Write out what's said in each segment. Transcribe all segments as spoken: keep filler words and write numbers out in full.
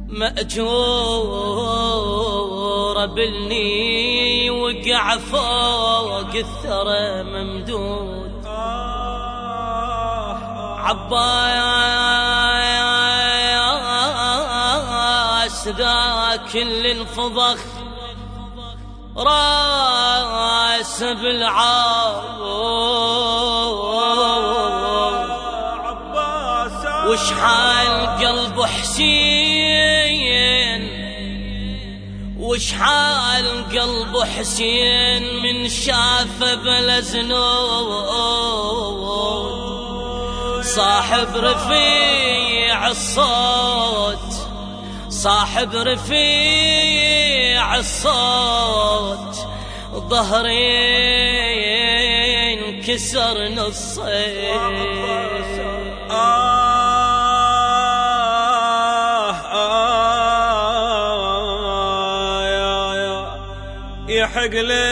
مأجور بالني وقع فوق الثرى ممدود عباس ذاك اللي انفضخ راس بالعار وشحال قلب حسين وشحال قلب حسين من شافه بلا زنود صاحب رفيع الصوت صاحب رفيع الصوت ظهرين كسر نصين آه آه يا يا يحق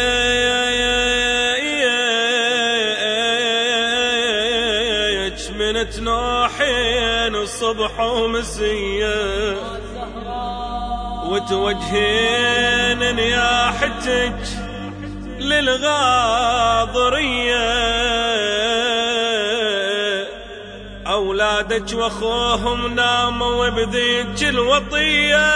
ليك من تنوحين الصبح ومسية وتوجهين نياحتك للغاضرية أولادك وأخوهم ناموا بذيك الوطية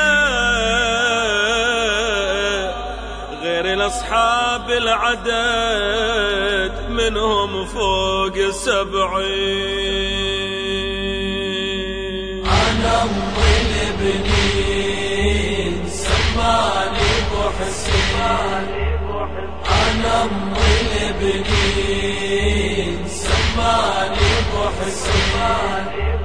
غير الأصحاب العدد منهم فوق سبعين. أنا أم البنين سماني أبو حسين أنا أم البنين سماني أبو حسين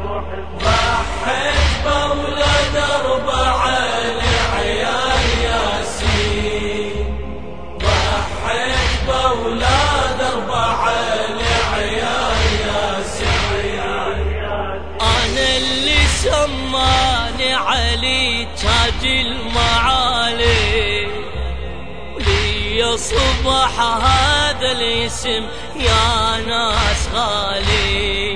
ضحيت بأولاد أربعة لعيال ياسين ضحيت بأولاد أربعة لعيال ياسين أنا اللي سماني علي تاج المعالي ولي صبح هذا الاسم يا ناس غالي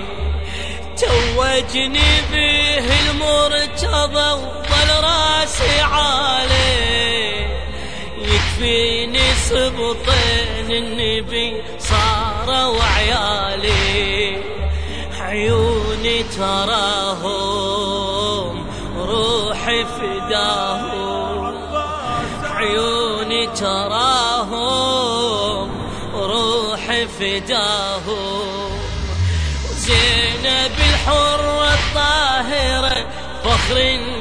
توجني به المرتضى وظل راسي عالي يكفيني سبطين النبي صاروا عيالي عيوني تراهم روحي فداهم عيوني تراهم روحي فداهم زينب الحرة الطاهرة فخر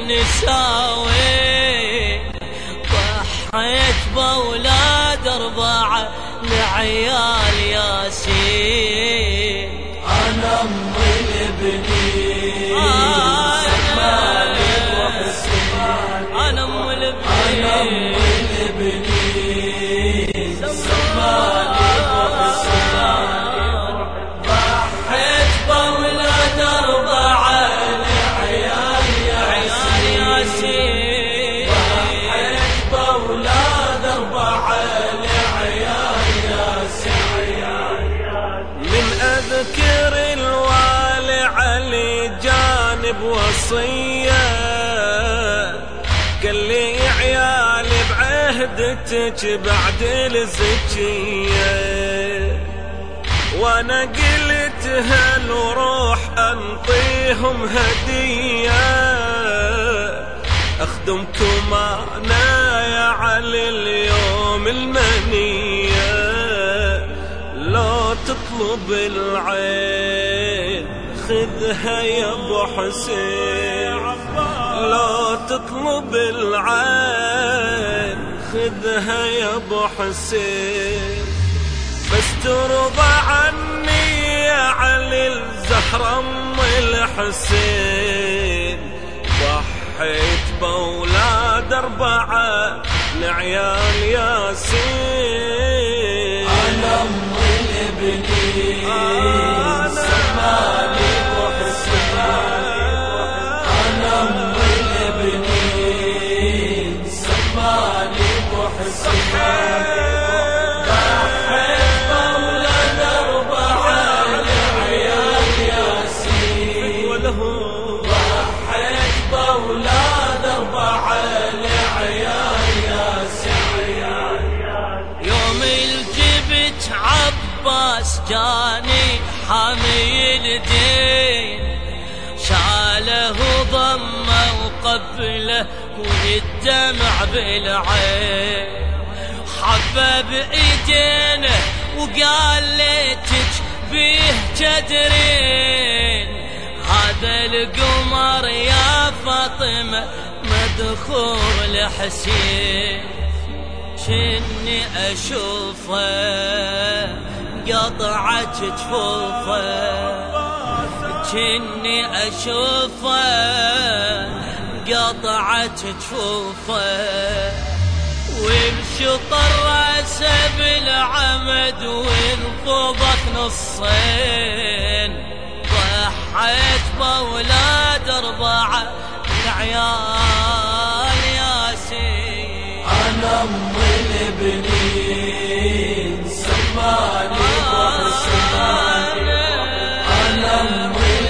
النساوي ضحيت بأولاد أربعة لعيال ياسين أنا أم البنين سماني أبو حسين أنا أم البنين سماني أبو حسين ضحيت بأولاد أربعة لعيال ياسين ضحيت بأولاد أربعة لعيال ياسين من أذكر الوالي علي جانب وصية قال لي عيالي بعهدتك بعد الزكية وانا قلت هل وروح انطيهم هدية اخدمكم انا يا علي اليوم المنية لو تطلب العين خذها يا ابو حسين لو تطلب العين خذها يا ابو حسين بس ترضى عني يا علي الزهرة ام الحسين ضحيت بأولاد أربعة لعيال ياسين أنا أم البنين سماني أبو حسين أنا أم البنين سماني أبو حسين ضحيت بأولاد أربعة لعيال ياسين ضحيت بأولاد أربعة العسكري حامي الدين، شاله وضمه وقبله والدمع بالعين، حبب ايدينه وقال ليتك بيه تدرين، هذا القمر يا فاطمة مدخور لحسين، جني اشوفه قطعت جفوفه، جني اشوفه قطعت جفوفه، وانشطر راسه بالعمد وانفضت نصين، ضحيت بأولاد أربعة العيال ياسين. أنا أم البنين سماني وحسين، أنا أم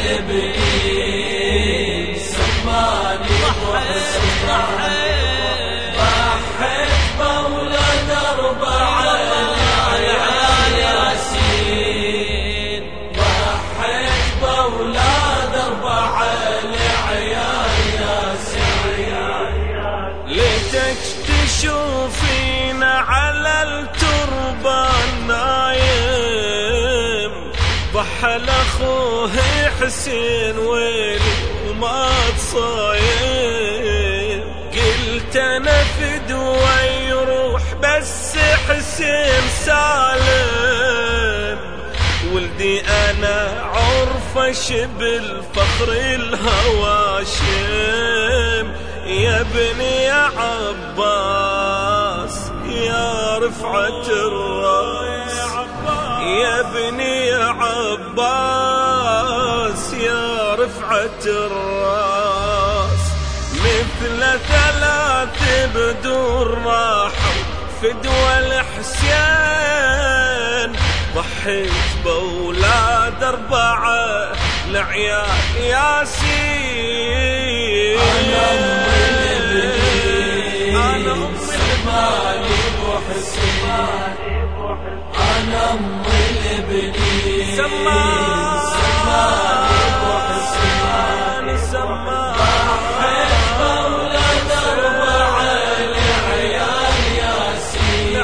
البنين سماني وحسين، ضحيت بأولاد أربعة العيال ياسين، ضحيت بأولاد أربعة العيال ياسين. ليتك تشوفينا على التربة نايم، ضحى لأخوه حسين ويلي وما تصايم، قلت أنا فدوى يروح بس حسين سالم، ولدي أنا عرفة شبل فخر الهواشم، يا ابني يا عباس يا رفعة الراس، يا ابني يا عباس يا رفعة الراس، مثل ثلاث بدور راحوا فدوى الحسين، ضحيت بأولاد أربعة لعيال ياسين. أنا أم البنين أنا أم سماني وحسين، أنا أم البنين سماني وحسين، ضحيت بأولاد أربعة لعيال ياسين،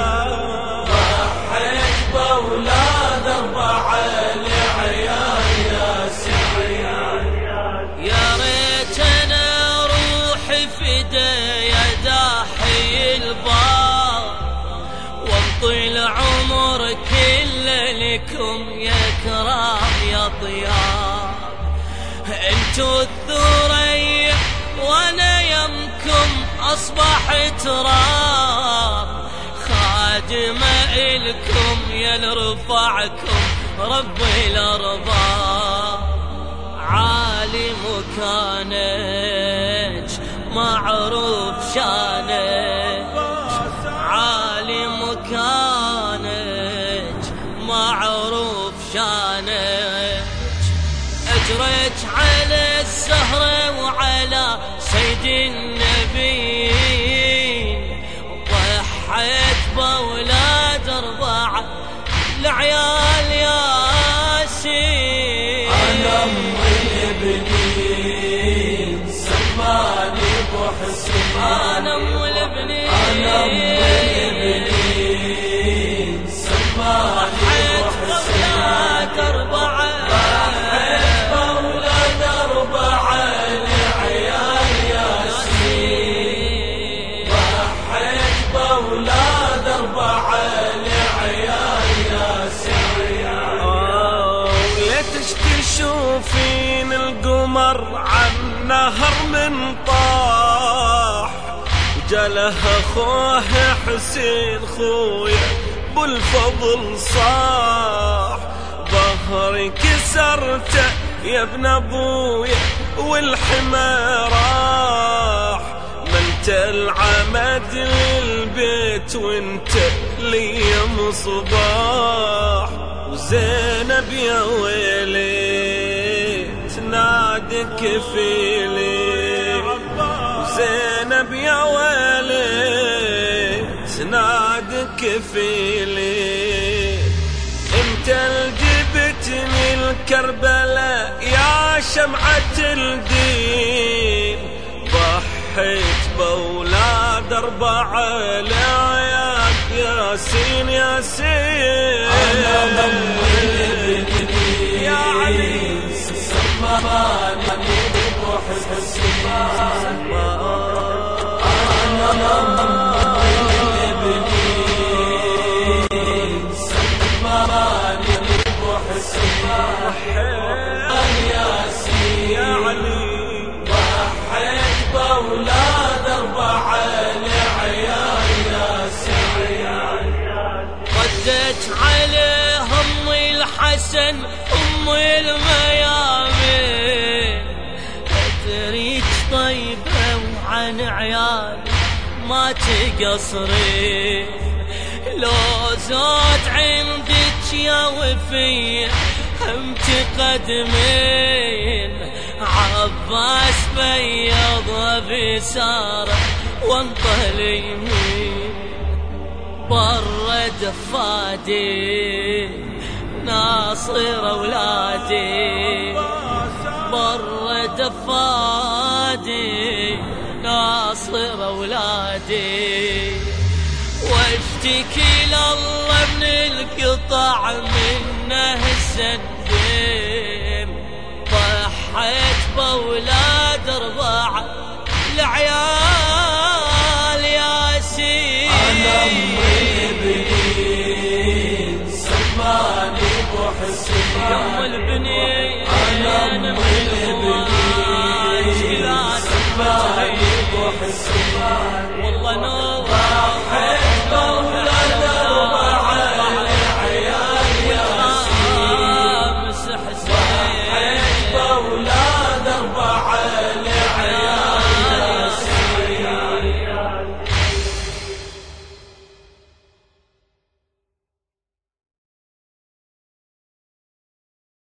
ضحيت بأولاد أربعة لعيال ياسين. يا ريت انا روحي فدا يا داحي البار، وانطي العمر كله لكم يا كرام يا ضياء، انتو الثريا وانا يمكم اصبح تراب، خادمة الكم يا رفعكم ربي الارباب، عالي مكانك معروف شانك، عالي مكانك معروف شانك، اجريت على السهرة وعلى سيد النبي، ضحيت بأولاد أربعة العيال ياسين. أنا أم البنين سماني وحسين، أنا أم البنين أنا أم البنين سماني وحسين، ضحيت بأولاد أربعة ضحيت بأولاد أربعة لعيال ياسين، ضحيت بأولاد أربعة لعيال ياسين. ليتش تشوفين القمر عالنهر من طاح، وجاله أخوه حسين خويا بالفضل صاح، ظهري كسرته يا ابن أبويا والحمى راح، ما انت العمد للبيت وانت لي مصباح، وزينب يا ويلي تنادك فيلي، وزينب يا ويلي تنادك فيلي، انت الجبل كربلاء يا شمعة الدين، ضحيت بأولاد أربعة الأعياد ياسين ياسين. أنا ممن ابني يا علي سماني بروح السمان، أنا ممن ابني سماني بروح السمان. ياسين يا علي ضحيت بأولاد أربعة لعيال ياسين، ردت عليهم الحسن أم الميامين، أدريك طيبة وعن عيال ما تقصرين، لو زاد عندك يا وفية هم تقدمين، عباس بيض بسارة وانطه اليمين، برد فادي ناصر أولادي، برد فادي ناصر أولادي، واشتكي لله من القطع منه السندين، ضحيت بأولاد أربعة لعيال ياسين. أنا ابني سماني بروح السمان، يم البنين أنا ابني سماني بروح السمان.